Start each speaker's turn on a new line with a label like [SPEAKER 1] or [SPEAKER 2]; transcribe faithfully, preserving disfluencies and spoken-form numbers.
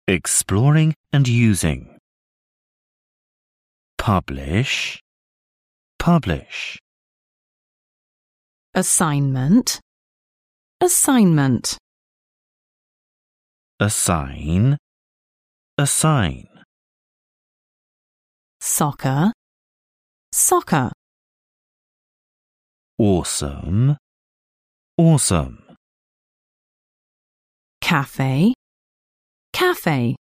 [SPEAKER 1] Exploring and using. Publish, publish.
[SPEAKER 2] Assignment, assignment.
[SPEAKER 1] Assign, assign.
[SPEAKER 2] Soccer, soccer.
[SPEAKER 1] Awesome, awesome.
[SPEAKER 2] Cafe, cafe.